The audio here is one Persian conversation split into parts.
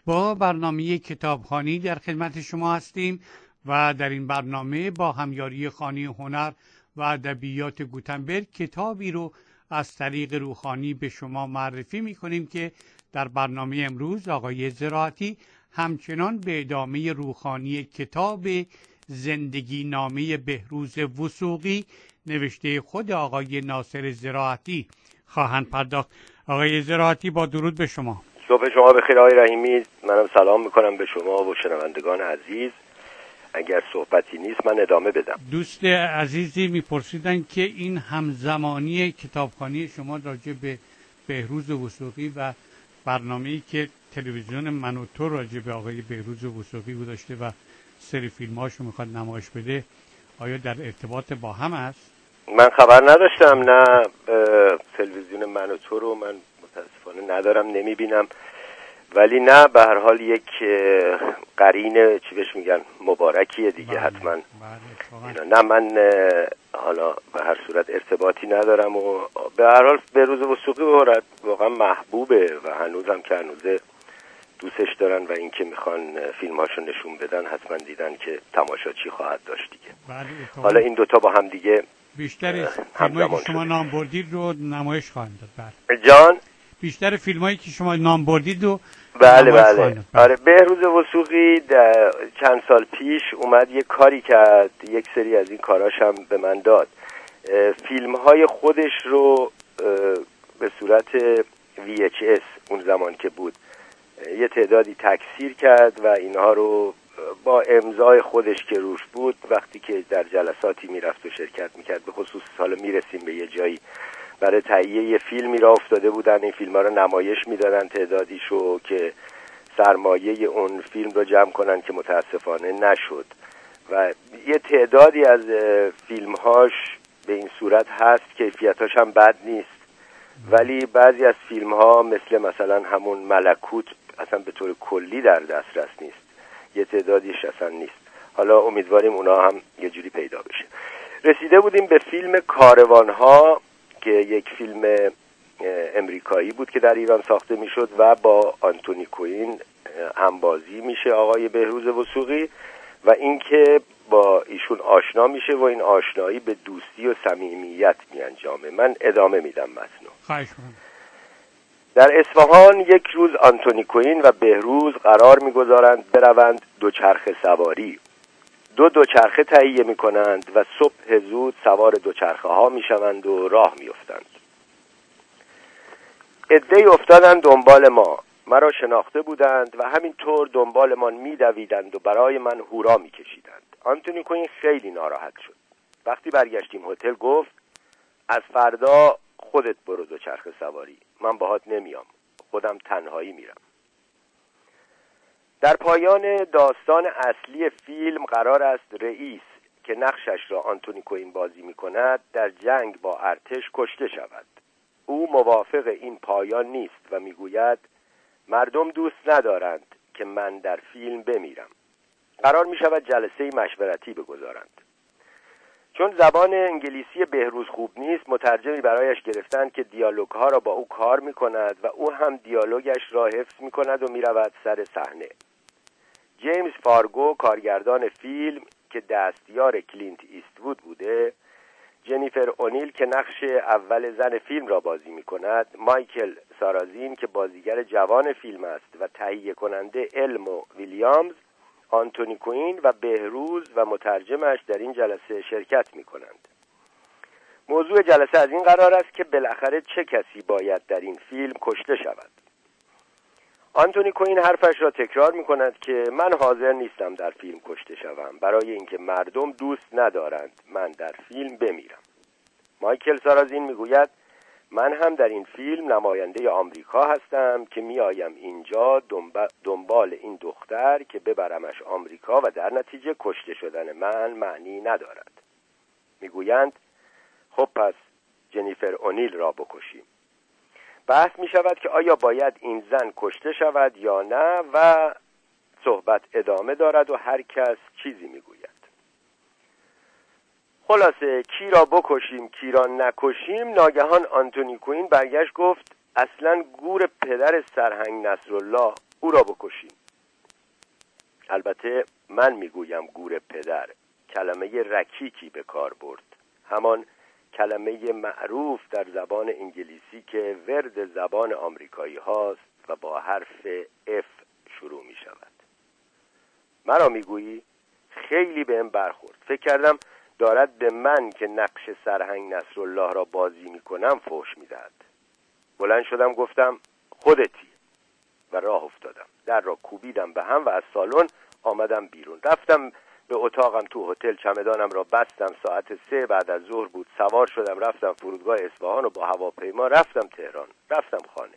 با برنامه کتابخوانی در خدمت شما هستیم و در این برنامه با همیاری خانه هنر و ادبیات گوتنبرگ کتابی رو از طریق روحانی به شما معرفی می‌کنیم که در برنامه امروز آقای زراعتی همچنان به ادامه روحانی کتاب زندگی نامه بهروز وثوقی نوشته خود آقای ناصر زراعتی خواهند پرداخت. آقای زراعتی با درود به شما. صبح شما بخیر آقای رحیمی. منم سلام میکنم به شما و شنوندگان عزیز. اگر صحبتی نیست من ادامه بدم. دوست عزیزی میپرسیدن که این همزمانی کتابخوانی شما راجع به بهروز وثوقی و برنامه‌ای که تلویزیون من و تو راجع به آقای بهروز وثوقی گذاشته و سری فیلم‌هاشو میخواد نمایش بده، آیا در ارتباط با هم است؟ من خبر نداشتم. نه تلویزیون من و تو رو من متاسفانه ندارم، نمیبینم، ولی نه به هر حال یک قرین چی بهش میگن مبارکیه دیگه. حتما نه من حالا به هر صورت ارتباطی ندارم و به هر حال بهروز وثوقی واقعا محبوبه و هنوزم که هنوزه دوستش دارن و اینکه میخوان فیلماشو نشون بدن حتما دیدن که تماشاچی خواهد داشت دیگه. حالا این دوتا با هم دیگه بیشتر فیلمایی که شما نام بردید رو نمایش خواهند داد. جان بیشتر فیلمایی که شما نام بردید رو بله. آره بهروز وثوقی چند سال پیش اومد یه کاری کرد، یک سری از این کاراش هم به من داد. فیلم‌های خودش رو به صورت VHS اون زمان که بود یه تعدادی تکثیر کرد و اینها رو با امضای خودش که روش بود وقتی که در جلساتی میرفت و شرکت میکرد، به خصوص حالا میرسیم به یه جایی برای تهیه یه فیلمی را افتاده بودن، این فیلم ها رو نمایش میدادن تعدادیشو که سرمایه اون فیلم رو جمع کنن که متاسفانه نشد و یه تعدادی از فیلم هاش به این صورت هست، کیفیتاش هم بد نیست، ولی بعضی از فیلم ها مثلا همون ملکوت اصلا به طور کلی در دسترس نیست، یه تعدادیش اصلا نیست. حالا امیدواریم اونا هم یه جوری پیدا بشه. رسیده بودیم به فیلم کاروان ها که یک فیلم امریکایی بود که در ایران ساخته میشد و با آنتونی کوین همبازی میشه آقای بهروز وثوقی و اینکه با ایشون آشنا میشه و این آشنایی به دوستی و صمیمیت میانجامه. من ادامه میدم متنو. خواهش می‌کنم. در اصفهان یک روز آنتونی کوین و بهروز قرار میگذارند بروند دوچرخه سواری. دوچرخه تهیه میکنند و صبح زود سوار دوچرخه ها میشوند و راه میافتند. عده‌ای افتادند دنبال ما، مرا شناخته بودند و همینطور دنبالمان میدویدند و برای من هورا میکشیدند. آنتونی کوین خیلی ناراحت شد. وقتی برگشتیم هتل گفت از فردا خودت برو دوچرخه سواری، من باهات نمیام، خودم تنهایی میرم. در پایان داستان اصلی فیلم قرار است رئیس که نقشش را آنتونی کوین بازی می‌کند در جنگ با ارتش کشته شود. او موافق این پایان نیست و میگوید مردم دوست ندارند که من در فیلم بمیرم. قرار می‌شود جلسه مشورتی بگذارند. چون زبان انگلیسی بهروز خوب نیست، مترجمی برایش گرفتند که دیالوگ‌ها را با او کار می‌کند و او هم دیالوگش را حفظ می‌کند و می‌رود سر صحنه. جیمز فارگو کارگردان فیلم که دستیار کلینت ایستوود بوده، جنیفر اونیل که نقش اول زن فیلم را بازی می‌کند، مایکل سارازین که بازیگر جوان فیلم است و تهیه کننده المو ویلیامز، آنتونی کوین و بهروز و مترجمش در این جلسه شرکت می‌کنند. موضوع جلسه از این قرار است که بالاخره چه کسی باید در این فیلم کشته شود. آنتونی کوین حرفش را تکرار می‌کند که من حاضر نیستم در فیلم کشته شوم برای اینکه مردم دوست ندارند من در فیلم بمیرم. مایکل سارازین میگوید من هم در این فیلم نماینده آمریکا هستم که میایم اینجا دنبال این دختر که ببرمش آمریکا و در نتیجه کشته شدن من معنی ندارد. میگویند خب پس جنیفر اونیل را بکشیم. بحث می شود که آیا باید این زن کشته شود یا نه و صحبت ادامه دارد و هر کس چیزی می گوید. خلاصه کی را بکشیم کی را نکشیم، ناگهان آنتونی کوین برگشت گفت اصلا گور پدر سرهنگ نصرالله، او را بکشیم. البته من میگویم گور پدر، کلمه رکیکی به کار برد، همان کلمه معروف در زبان انگلیسی که ورد زبان آمریکایی هاست و با حرف F شروع می شود. مرا میگویی؟ خیلی بهم برخورد. فکر کردم دارد به من که نقش سرهنگ نصرالله را بازی می کنم فحش می دهد. بلند شدم گفتم خودتی و راه افتادم. در را کوبیدم به هم و از سالن آمدم بیرون. رفتم به اتاقم تو هتل، چمدانم را بستم. ساعت 3 بعد از ظهر بود. سوار شدم رفتم فرودگاه اصفهان و با هواپیما رفتم تهران. رفتم خانه.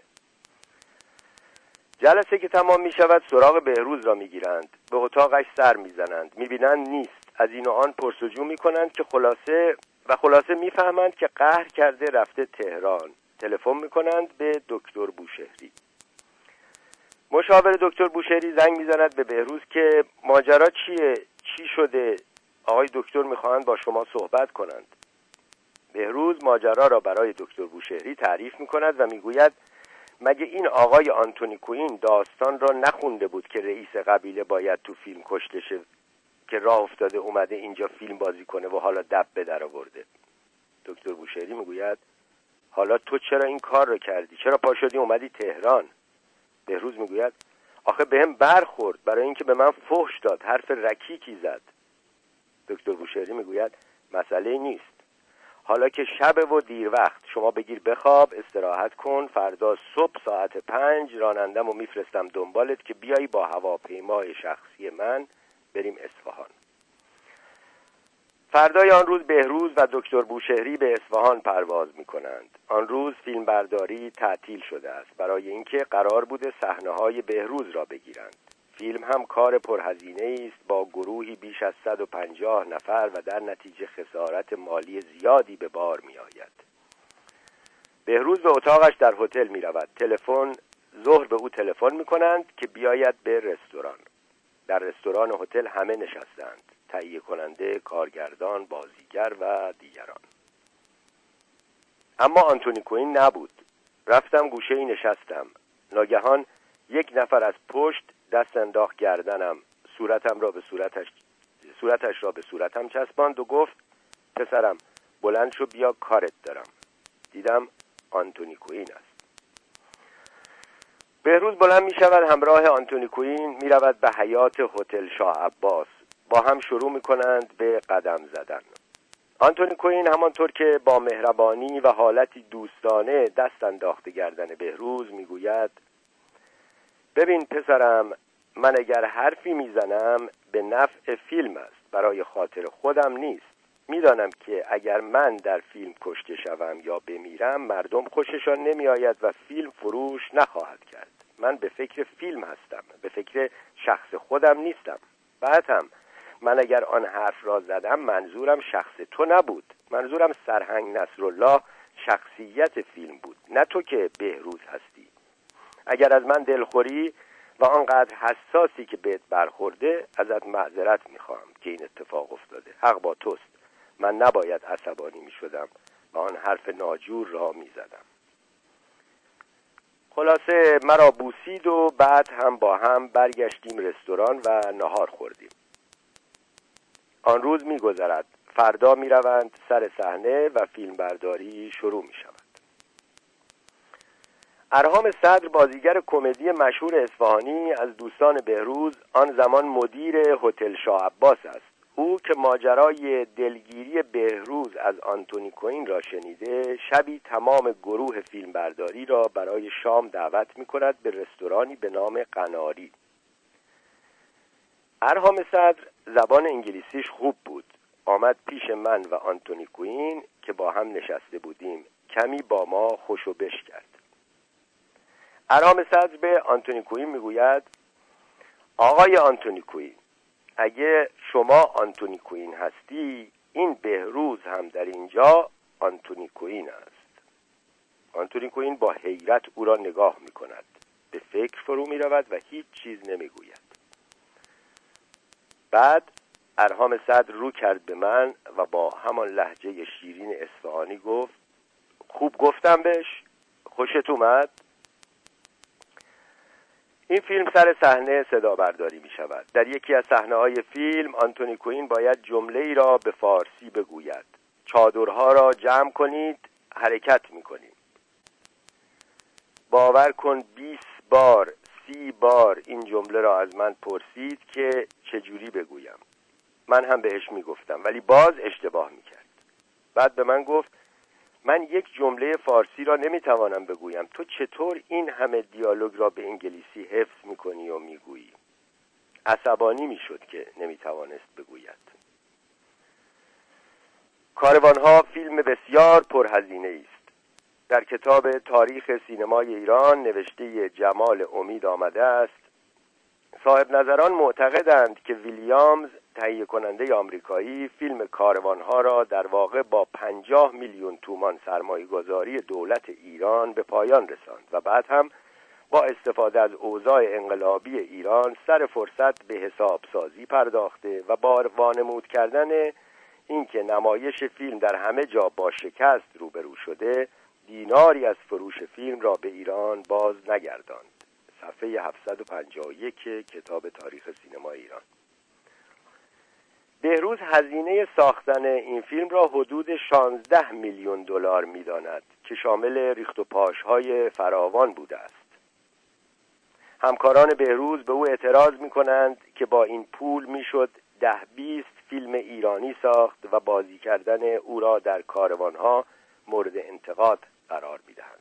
جلسه که تمام می شود سراغ بهروز را می گیرند. به اتاقش سر می زنند. می بینند نیست. از این و آن پرسجو می کنند که خلاصه می فهمند که قهر کرده رفته تهران. تلفن می کنند به دکتر بوشهری. مشاور دکتر بوشهری زنگ می زند به بهروز که ماجرا چیه؟ چی شده؟ آقای دکتر می خواهند با شما صحبت کنند. بهروز ماجرا را برای دکتر بوشهری تعریف می کند و می گوید مگه این آقای آنتونی کوین داستان را نخونده بود که رئیس قبیله باید تو فیلم کشته شه، که راه افتاده اومده اینجا فیلم بازی کنه و حالا دب به در آورده. دکتر بوشهری میگوید حالا تو چرا این کار رو کردی؟ چرا پا شدی اومدی تهران؟ بهروز میگوید آخه بهم برخورد، برای اینکه به من فحش داد، حرف رکیکی زد. دکتر بوشهری میگوید مسئله نیست، حالا که شب و دیر وقت، شما بگیر بخواب، استراحت کن، فردا صبح ساعت 5 رانندم و میفرستم دنبالت که بیایی با هواپیمای شخصی من بریم اصفهان. فردای آن روز بهروز و دکتر بوشهری به اصفهان پرواز میکنند. آن روز فیلم برداری تعطیل شده است برای اینکه قرار بوده صحنه‌های بهروز را بگیرند. فیلم هم کار پرهزینه است با گروهی بیش از 150 نفر و در نتیجه خسارت مالی زیادی به بار می آید. بهروز به اتاقش در هتل می رود. ظهر به او تلفن می کنند که بیاید به رستوران. در رستوران هتل همه نشستند، تهیه کننده، کارگردان، بازیگر و دیگران. اما آنتونی کوین نبود. رفتم گوشه‌ای نشستم. ناگهان یک نفر از پشت دست انداخت گردنم، صورتش را به صورتم چسباند و گفت پسرم بلند شو بیا کارت دارم. دیدم آنتونی کوین است. بهروز بلند می شود، همراه آنتونی کوین می رود به حیاط هتل شاه عباس. با هم شروع می کنند به قدم زدن. آنتونی کوین همانطور که با مهربانی و حالتی دوستانه دست انداخته گردن بهروز می گوید ببین پسرم، من اگر حرفی میزنم به نفع فیلم است، برای خاطر خودم نیست. میدانم که اگر من در فیلم کشته شوم یا بمیرم مردم خوششان نمی آید و فیلم فروش نخواهد کرد. من به فکر فیلم هستم، به فکر شخص خودم نیستم. بعد هم من اگر آن حرف را زدم منظورم شخص تو نبود، منظورم سرهنگ نصرالله شخصیت فیلم بود، نه تو که بهروز هستی. اگر از من دلخوری و آنقدر حساسی که بهت برخورده، ازت معذرت میخواهم که این اتفاق افتاده. حق با توست، من نباید عصبانی میشدم و آن حرف ناجور را میزدم. خلاصه مرا بوسید و بعد هم با هم برگشتیم رستوران و نهار خوردیم. آن روز میگذرد، فردا میروند سر صحنه و فیلم برداری شروع میشود. ارهام صدر، بازیگر کمدی مشهور اصفهانی، از دوستان بهروز آن زمان مدیر هتل شاه عباس است. او که ماجرای دلگیری بهروز از آنتونی کوین را شنیده، شبی تمام گروه فیلم برداری را برای شام دعوت می کند به رستورانی به نام قناری. ارهام صدر زبان انگلیسیش خوب بود. آمد پیش من و آنتونی کوین که با هم نشسته بودیم، کمی با ما خوش و بش کرد. ارهام صدر به آنتونی کوین میگوید آقای آنتونی کوین، اگه شما آنتونی کوین هستی، این بهروز هم در اینجا آنتونی کوین است. آنتونی کوین با حیرت او را نگاه می کند، به فکر فرو می رود و هیچ چیز نمی گوید. بعد ارهام صدر رو کرد به من و با همان لهجه شیرین اصفهانی گفت خوب گفتم بهش؟ خوشت اومد؟ این فیلم سر صحنه صدا برداری می شود. در یکی از صحنه‌های فیلم آنتونی کوین باید جمله‌ای را به فارسی بگوید. چادرها را جمع کنید، حرکت می کنیم. باور کن 20 بار 30 بار این جمله را از من پرسید که چجوری بگویم. من هم بهش می گفتم ولی باز اشتباه می کرد. بعد به من گفت من یک جمله فارسی را نمیتوانم بگویم، تو چطور این همه دیالوگ را به انگلیسی حفظ میکنی و میگویی؟ عصبانی میشد که نمیتوانست بگوید. کاروانها فیلم بسیار پرهزینه است. در کتاب تاریخ سینمای ایران نوشته جمال امید آمده است صاحب نظران معتقدند که ویلیامز تهیه کننده آمریکایی فیلم کاروانها را در واقع با 50 میلیون تومان سرمایه‌گذاری دولت ایران به پایان رساند و بعد هم با استفاده از اوضاع انقلابی ایران سر فرصت به حسابسازی پرداخته و با وانمود کردن اینکه نمایش فیلم در همه جا با شکست روبرو شده دیناری از فروش فیلم را به ایران باز نگرداند. صفحه 751 کتاب تاریخ سینما ایران. بهروز هزینه ساختن این فیلم را حدود 16 میلیون دلار می‌داند که شامل ریخت و پاش‌های فراوان بوده است. همکاران بهروز به او اعتراض می‌کنند که با این پول میشد 10-20 فیلم ایرانی ساخت و بازی کردن او را در کاروانها مورد انتقاد قرار می‌دهند.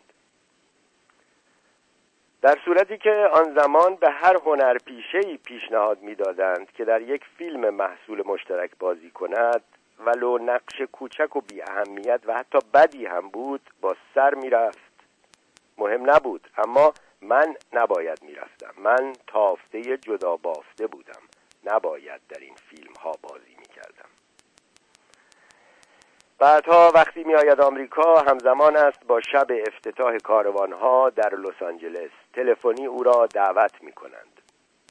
در صورتی که آن زمان به هر هنرپیشه‌ای پیشنهاد می‌دادند که در یک فیلم محصول مشترک بازی کند ولو نقش کوچک و بی اهمیت و حتی بدی هم بود با سر می‌رفت. مهم نبود، اما من نباید می‌رفتم. من تافته جدا بافته بودم. نباید در این فیلم‌ها بازی می‌کردم. بعدها وقتی می آید آمریکا همزمان است با شب افتتاح کاروانها در لس آنجلس. تلفنی او را دعوت می کنند.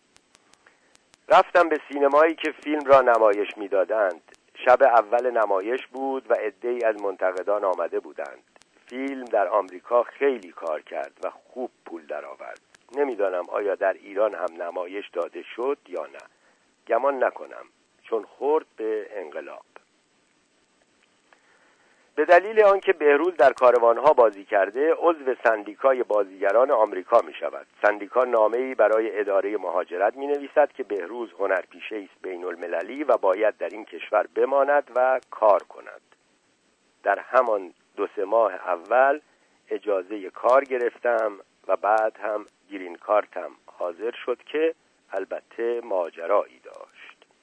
رفتم به سینمایی که فیلم را نمایش می دادند. شب اول نمایش بود و عده‌ای از منتقدان آمده بودند. فیلم در آمریکا خیلی کار کرد و خوب پول درآورد. نمیدانم آیا در ایران هم نمایش داده شد یا نه. گمان نکنم چون خورد به انقلاب. به دلیل آنکه بهروز در کاروانها بازی کرده عضو سندیکای بازیگران آمریکا می شود. سندیکا نامه‌ای برای اداره مهاجرت می نویسد که بهروز هنرپیشه است بین المللی و باید در این کشور بماند و کار کند. در همان 2-3 ماه اول اجازه کار گرفتم و بعد هم گرین کارتم حاضر شد که البته ماجرایی داشت.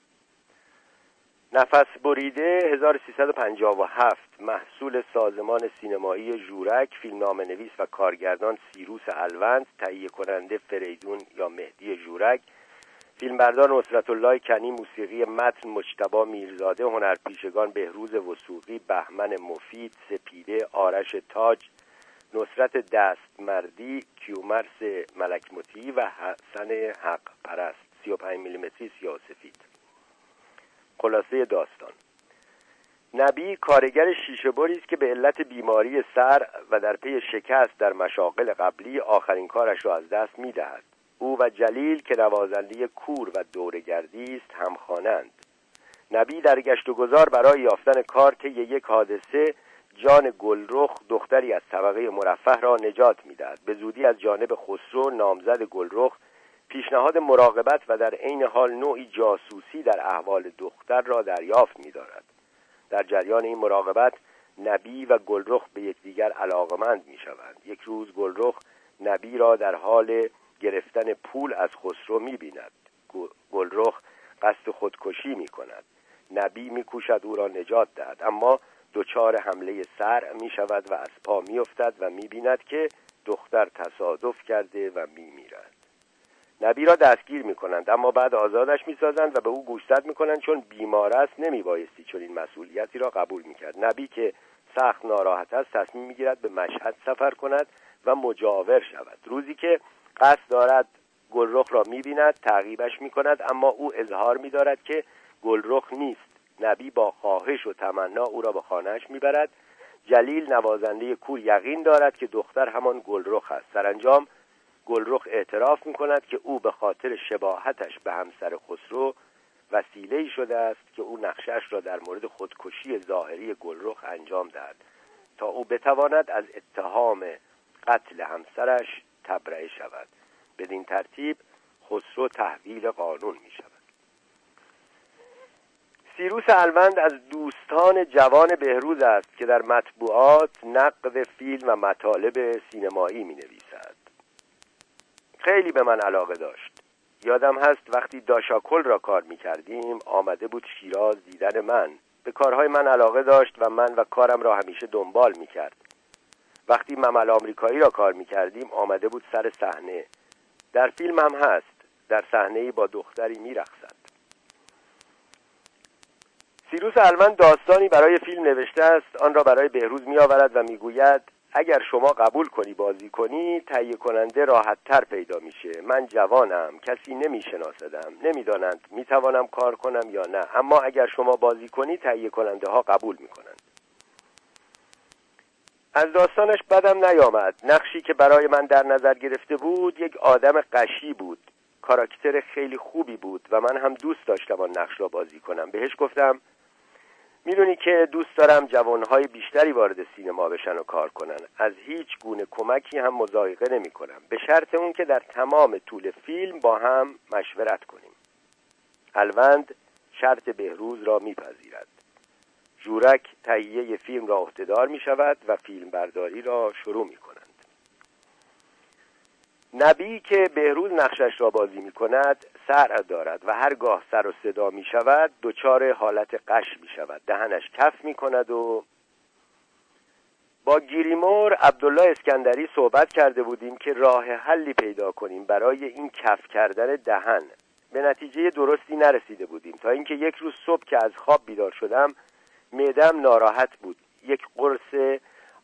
نفس بریده 1357 محصول سازمان سینمایی ژورک، فیلمنامه‌نویس و کارگردان سیروس الوند، تهیه کننده فریدون یا مهدی ژورک، فیلمبردار نصرت الله کنی، موسیقی متن مجتبی میرزاده، هنرپیشگان بهروز وثوقی، بهمن مفید، سپیده، آرش تاج، نصرت دستمردی، کیومرث ملک مطیعی و حسن حق پرست. 35 میلیمتری سیاه سفید. خلاصه داستان: نبی کارگر شیشه‌بری است که به علت بیماری سر و در پی شکست در مشاغل قبلی آخرین کارش را از دست می‌دهد. او و جلیل که نوازنده کور و دوره‌گردی است همخوانند. نبی در گشت و گذار برای یافتن کار طی یک حادثه جان گلرخ دختری از طبقه مرفه را نجات می‌دهد. به زودی از جانب خسرو نامزد گلرخ پیشنهاد مراقبت و در عین حال نوعی جاسوسی در احوال دختر را دریافت می‌دارد. در جریان این مراقبت نبی و گلرخ به یکدیگر علاقمند می‌شوند. یک روز گلرخ نبی را در حال گرفتن پول از خسرو می‌بیند. گلرخ قصد خودکشی می‌کند. نبی می‌کوشد او را نجات دهد، اما دچار حمله سر می‌شود و از پا می‌افتد و می‌بیند که دختر تصادف کرده و می‌میرد. نبی را دستگیر می‌کنند، اما بعد آزادش می‌سازند و به او گوشزد می‌کنند چون بیمار است نمی‌بایستی چنین مسئولیتی را قبول می‌کرد. نبی که سخت ناراحت است تصمیم می‌گیرد به مشهد سفر کند و مجاور شود. روزی که قصد دارد گلرخ را می‌بیند تعقیبش می‌کند، اما او اظهار می‌دارد که گلرخ نیست. نبی با خواهش و تمنا او را به خانه‌اش می‌برد. جلیل نوازنده کور یقین دارد که دختر همان گلرخ است. سرانجام گلرخ اعتراف می‌کند که او به خاطر شباهتش به همسر خسرو وسیله‌ای شده است که او نقشش را در مورد خودکشی ظاهری گلرخ انجام دهد تا او بتواند از اتهام قتل همسرش تبرئه شود. بدین ترتیب خسرو تحویل قانون می‌شود. سیروس الوند از دوستان جوان بهروز است که در مطبوعات نقد فیلم و مطالب سینمایی می‌نویسد. خیلی به من علاقه داشت. یادم هست وقتی داشاکل را کار می‌کردیم آمده بود شیراز دیدن من. به کارهای من علاقه داشت و من و کارم را همیشه دنبال می‌کرد. وقتی ممل آمریکایی را کار می‌کردیم آمده بود سر صحنه. در فیلم هم هست. در صحنه‌ای با دختری می‌رقصد. سیروس الوند داستانی برای فیلم نوشته است، آن را برای بهروز می‌آورد و می‌گوید اگر شما قبول کنی بازی کنی تهیه کننده راحت‌تر پیدا میشه. من جوانم، کسی نمی‌شناسدم، نمی‌دانند می‌توانم کار کنم یا نه، اما اگر شما بازی کنی تهیه کننده ها قبول می‌کنند. از داستانش بدم نیامد. نقشی که برای من در نظر گرفته بود یک آدم قشی بود. کاراکتر خیلی خوبی بود و من هم دوست داشتم آن نقش را بازی کنم. بهش گفتم میدونی که دوست دارم جوانهای بیشتری وارد سینما بشن و کار کنن. از هیچ گونه کمکی هم مضایقه نمی کنم، به شرط اون که در تمام طول فیلم با هم مشورت کنیم. الوند شرط بهروز را میپذیرد. ژورک تهیه فیلم را عهده‌دار می شود و فیلم برداری را شروع می کنند. نبی که بهروز نقشش را بازی می کند صرع دارد و هرگاه سر و صدا می شود دچار حالت قش می شود. دهنش کف می کند و با گیریمور عبدالله اسکندری صحبت کرده بودیم که راه حلی پیدا کنیم برای این کف کردن دهن. به نتیجه درستی نرسیده بودیم تا اینکه یک روز صبح که از خواب بیدار شدم معده‌ام ناراحت بود. یک قرص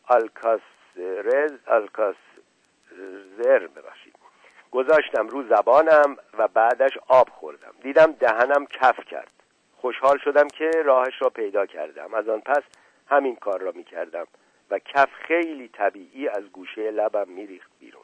آلکازر گذاشتم رو زبانم و بعدش آب خوردم. دیدم دهنم کف کرد. خوشحال شدم که راهش را پیدا کردم. از آن پس همین کار را می کردم و کف خیلی طبیعی از گوشه لبم می ریخت بیرون.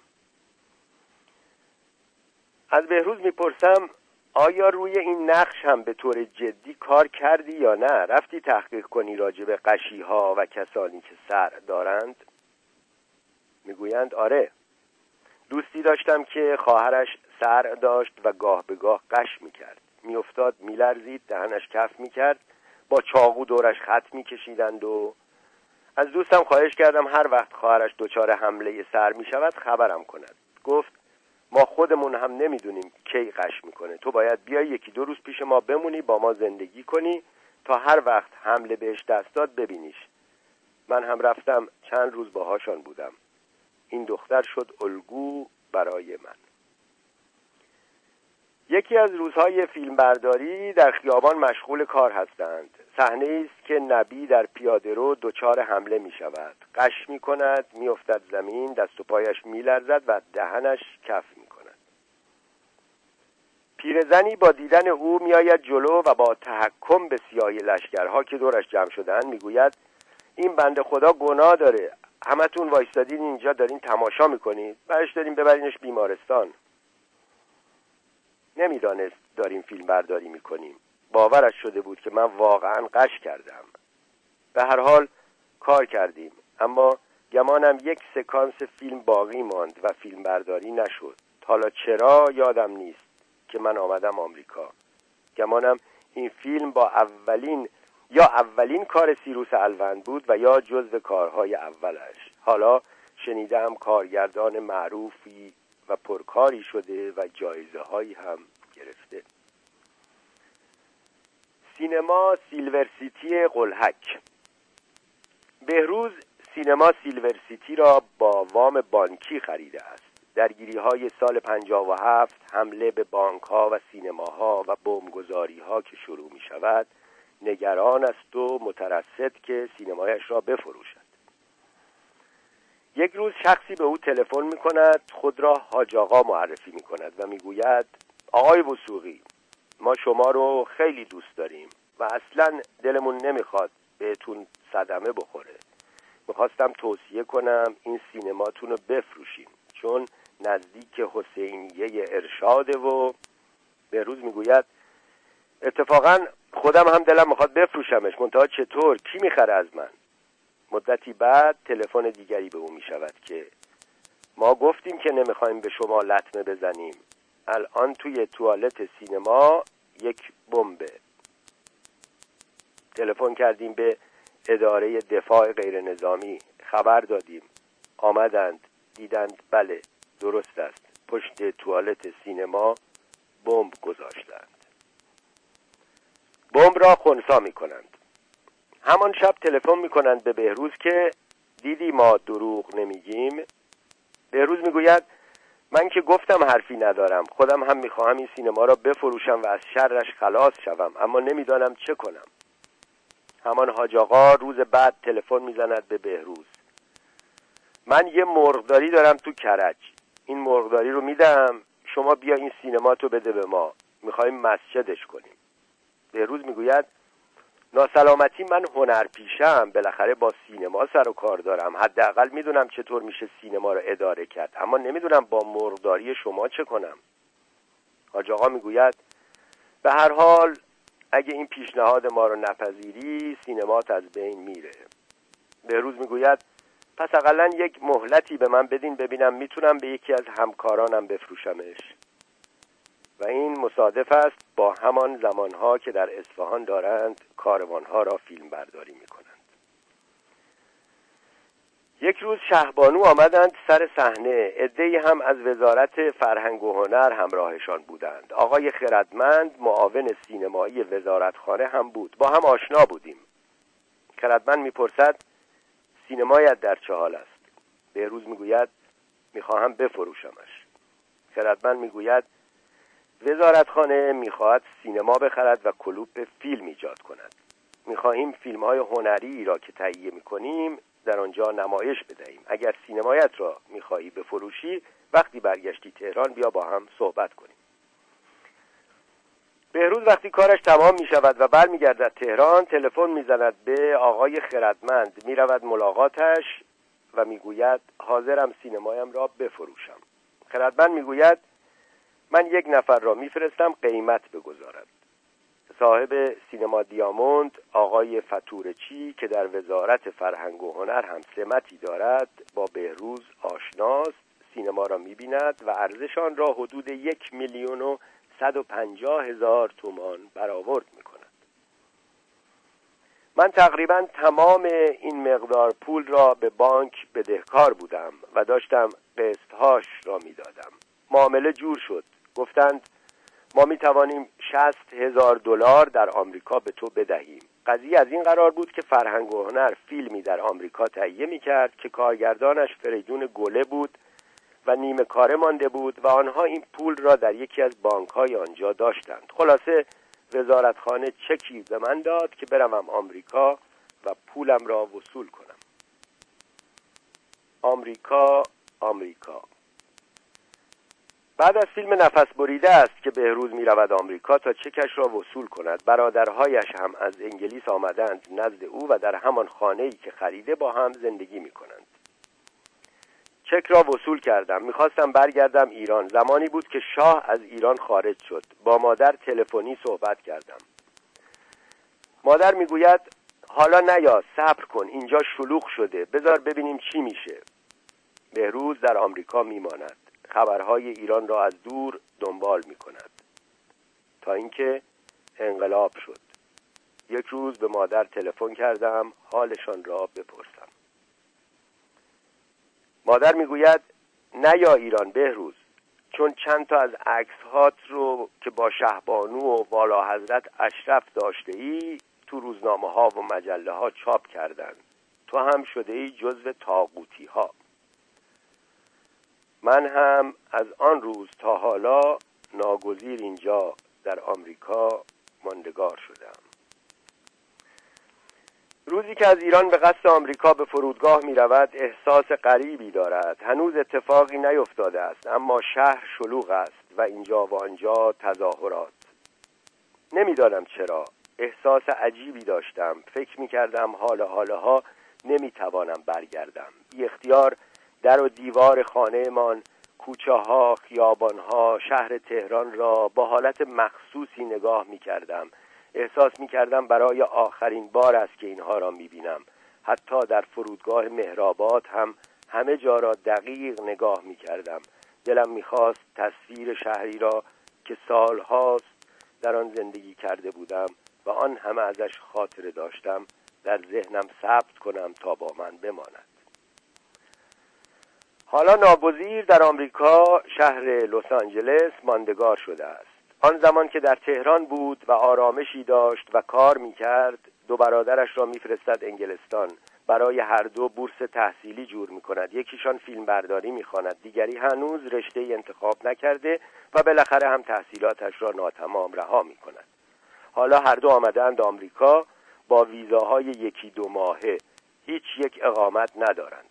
از بهروز می پرسم آیا روی این نقش هم به طور جدی کار کردی یا نه؟ رفتی تحقیق کنی راجع به قشی ها و کسانی که صرع دارند؟ میگویند آره. دوستی داشتم که خواهرش صرع داشت و گاه به گاه قش میکرد. میافتاد میلرزید، دهنش کف میکرد، با چاقو دورش خط میکشیدند و از دوستم خواهش کردم هر وقت خواهرش دچار حمله صرع میشود خبرم کند. گفت ما خودمون هم نمیدونیم کی قش میکنه. تو باید بیای یکی دو روز پیش ما بمونی، با ما زندگی کنی تا هر وقت حمله بهش دست داد ببینیش. من هم رفتم چند روز باهاشان بودم. این دختر شد الگو برای من. یکی از روزهای فیلمبرداری در خیابان مشغول کار هستند. صحنه‌ای است که نبی در پیاده‌رو دچار حمله می شود. قش می کند، می افتد زمین، دست و پایش می لرزد و دهنش کف می کند. پیرزنی با دیدن او می آید جلو و با تحکم به سیاهی لشکرها که دورش جمع شدند می گوید این بنده خدا گناه داره. همتون وایستادین اینجا دارین تماشا میکنید، برش داریم ببرینش بیمارستان. نمیدانست داریم فیلم برداری میکنیم. باورش شده بود که من واقعا قش کردم. به هر حال کار کردیم، اما گمانم یک سکانس فیلم باقی ماند و فیلم برداری نشد. حالا چرا یادم نیست که من آمدم آمریکا. گمانم این فیلم با اولین کار سیروس الوند بود و یا جزو کارهای اولش. حالا شنیدم کارگردان معروفی و پرکاری شده و جایزه هایی هم گرفته. سینما سیلور سیتی قلهک. بهروز سینما سیلور سیتی را با وام بانکی خریده است. درگیری‌های سال 57، حمله به بانک‌ها و سینماها و بمبگذاری‌ها که شروع می‌شود، نگران است و مترصد که سینمایش را بفروشد. یک روز شخصی به او تلفن می‌کند، خود را حاج آقا معرفی می‌کند و می‌گوید آقای وثوقی، ما شما رو خیلی دوست داریم و اصلاً دلمون نمی‌خواد بهتون صدمه بخوره. می‌خواستم توصیه کنم این سینماتون رو بفروشین، چون نزدیک حسینیه ارشاده و بهروز میگوید اتفاقا خودم هم دلم میخواد بفروشمش، منتها چطور؟ کی میخره از من؟ مدتی بعد تلفن دیگری به او میشود که ما گفتیم که نمیخوایم به شما لطمه بزنیم، الان توی توالت سینما یک بمبه. تلفن کردیم به اداره دفاع غیر نظامی، خبر دادیم، آمدند دیدند بله درست است، پشت توالت سینما بمب گذاشتند. بمب را خنثی میکنند. همان شب تلفن میکنند به بهروز که دیدی ما دروغ نمیگیم. بهروز میگوید من که گفتم حرفی ندارم، خودم هم میخواهم این سینما را بفروشم و از شرش خلاص شوم، اما نمیدانم چه کنم. همان حاج آقا روز بعد تلفن میزند به بهروز، من یه مرغداری دارم تو کرج، این مرغداری رو میدم، شما بیا این سینما تو بده به ما، میخوایم مسجدش کنیم. بهروز میگوید ناسلامتی من هنرپیشم، بالاخره با سینما سر و کار دارم، حداقل میدونم چطور میشه سینما رو اداره کرد، اما نمیدونم با مرغداری شما چه کنم. حاج آقا میگوید به هر حال اگه این پیشنهاد ما رو نپذیری سینمات از بین میره. بهروز میگوید پس اقلا یک مهلتی به من بدین ببینم میتونم به یکی از همکارانم بفروشمش. و این مصادف است با همان زمانها که در اصفهان دارند کاروانها را فیلم برداری میکنند. یک روز شهبانو آمدند سر صحنه، عده‌ای هم از وزارت فرهنگ و هنر همراهشان بودند. آقای خردمند معاون سینمایی وزارتخانه هم بود، با هم آشنا بودیم. خردمند میپرسد سینمایت در چه حال است؟ بهروز میگوید میخواهم بفروشمش. خردمند میگوید وزارتخانه میخواهد سینما بخرد و کلوپ فیلم ایجاد کند. میخواهیم فیلم‌های هنری را که تهیه میکنیم در آنجا نمایش بدهیم. اگر سینمایت را میخواهی بفروشی وقتی برگشتی تهران بیا با هم صحبت کنیم. بهروز وقتی کارش تمام میشود و برمیگردد تهران تلفن میزند به آقای خردمند، میرود ملاقاتش و میگوید حاضرم سینمایم را بفروشم. خردمند میگوید من یک نفر را میفرستم قیمت بگذارد. صاحب سینما دیاموند آقای فتورچی که در وزارت فرهنگ و هنر هم سمتی دارد با بهروز آشناست، سینما را می‌بیند و ارزش آن را حدود 1,150,000 تومان برآورد می‌کند. من تقریبا تمام این مقدار پول را به بانک بدهکار بودم و داشتم قسطهاش را می‌دادم. معامله جور شد. گفتند ما می توانیم $60,000 در آمریکا به تو بدهیم. قضیه از این قرار بود که فرهنگ و هنر فیلمی در آمریکا تهیه می کرد که کارگردانش فریدون گله بود و نیمه کاره مانده بود و آنها این پول را در یکی از بانک‌های آنجا داشتند. خلاصه وزارتخانه چکی به من داد که بروم آمریکا و پولم را وصول کنم. آمریکا. بعد از فیلم نفس بریده است که بهروز می رود آمریکا تا چکش را وصول کند. برادرهایش هم از انگلیس آمدند نزد او و در همان خانه‌ای که خریده با هم زندگی می کنند. چک را وصول کردم. میخواستم برگردم ایران. زمانی بود که شاه از ایران خارج شد. با مادر تلفنی صحبت کردم. مادر میگوید حالا نیا، صبر کن، اینجا شلوغ شده، بذار ببینیم چی میشه. بهروز در آمریکا میماند. خبرهای ایران را از دور دنبال میکند تا اینکه انقلاب شد. یک روز به مادر تلفن کردم حالشان را بپرسم. مادر میگوید نیا ایران بهروز، چون چند تا از عکس‌هات رو که با شهبانو و والا حضرت اشرف داشته ای تو روزنامه‌ها و مجله‌ها چاپ کردن، تو هم شده ای جزو طاغوتی‌ها. من هم از آن روز تا حالا ناگزیر اینجا در آمریکا ماندگار شدم. روزی که از ایران به قصد آمریکا به فرودگاه می رود احساس غریبی دارد. هنوز اتفاقی نیفتاده است اما شهر شلوغ است و اینجا و آنجا تظاهرات. نمیدانم چرا احساس عجیبی داشتم. فکر می کردم حالها نمی توانم برگردم. بی اختیار در و دیوار خانه‌مان کوچه ها، خیابان ها، شهر تهران را با حالت مخصوصی نگاه می کردم. احساس می کردم برای آخرین بار است که اینها را می بینم. حتی در فرودگاه مهرآباد هم همه جا را دقیق نگاه می کردم. دلم می خواست تصویر شهری را که سالهاست در آن زندگی کرده بودم و آن همه ازش خاطره داشتم در ذهنم ثبت کنم تا با من بماند. حالا ناگزیر در آمریکا شهر لس آنجلس ماندگار شده است. آن زمان که در تهران بود و آرامشی داشت و کار می‌کرد، دو برادرش را می‌فرستد انگلستان. برای هر دو بورس تحصیلی جور می‌کند. یکیشان فیلمبرداری می‌خواند، دیگری هنوز رشته‌ای انتخاب نکرده و بالاخره هم تحصیلاتش را ناتمام رها می‌کند. حالا هر دو آمدند آمریکا با ویزاهای 1-2 ماهه. هیچ یک اقامت ندارند.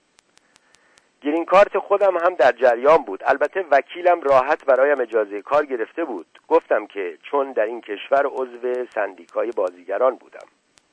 گرین کارت خودم هم در جریان بود. البته وکیلم راحت برایم اجازه کار گرفته بود. گفتم که چون در این کشور عضو سندیکای بازیگران بودم.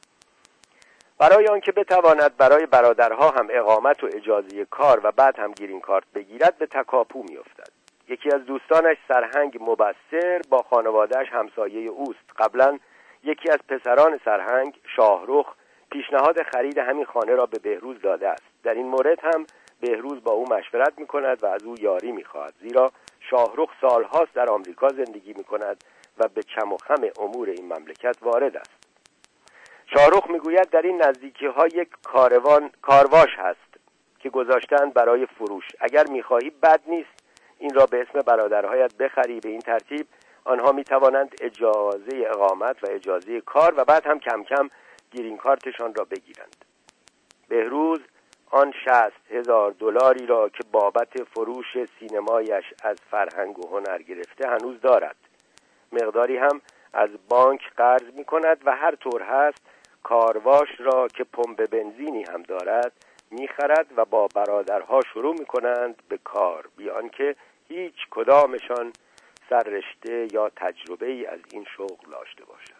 برای آنکه بتواند برای برادرها هم اقامت و اجازه کار و بعد هم گرین کارت بگیرد به تکاپو می‌افتد. یکی از دوستانش سرهنگ مبصر با خانواده‌اش همسایه اوست. قبلا یکی از پسران سرهنگ، شاهرخ، پیشنهاد خرید همین خانه را به بهروز داده است. در این مورد هم بهروز با او مشورت می‌کند و از او یاری می‌خواهد، زیرا شاهرخ سالهاست در آمریکا زندگی می‌کند و به چم و خم امور این مملکت وارد است. شاهرخ می‌گوید در این نزدیکی‌ها یک کارواش هست که گذاشتند برای فروش. اگر می‌خواهی بد نیست این را به اسم برادرهایت بخری. به این ترتیب آنها می‌توانند اجازه اقامت و اجازه کار و بعد هم کم کم گرین کارتشان را بگیرند. بهروز آن $60,000 را که بابت فروش سینمایش از فرهنگ و هنر گرفته هنوز دارد. مقداری هم از بانک قرض می کند و هر طور هست کارواش را که پمپ بنزینی هم دارد می خرد و با برادرها شروع می کنند به کار، بیان که هیچ کدامشان سررشته یا تجربه ای از این شغل داشته باشند.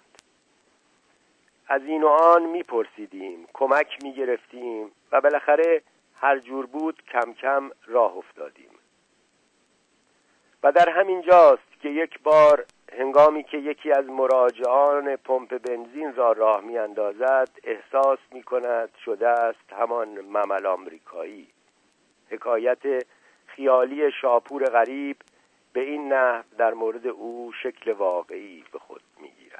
از این و آن میپرسیدیم، کمک میگرفتیم و بالاخره هر جور بود کم کم راه افتادیم. و در همین جاست که یک بار هنگامی که یکی از مراجعان پمپ بنزین را راه میاندازد احساس میکند شده است همان ممل آمریکایی. حکایت خیالی شاپور غریب به این نحو در مورد او شکل واقعی به خود میگیرد.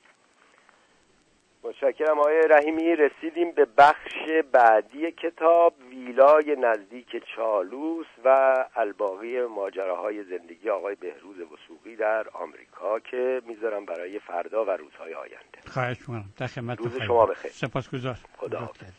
متشکرم آقای رحیمی. رسیدیم به بخش بعدی کتاب، ویلای نزدیک چالوس و الباقی ماجراهای زندگی آقای بهروز وثوقی در آمریکا که میذارم برای فردا و روزهای آینده. خواهش می‌کنم. در خدمتتون. روز شما بخیر. سپاسگزار. خدا حافظ.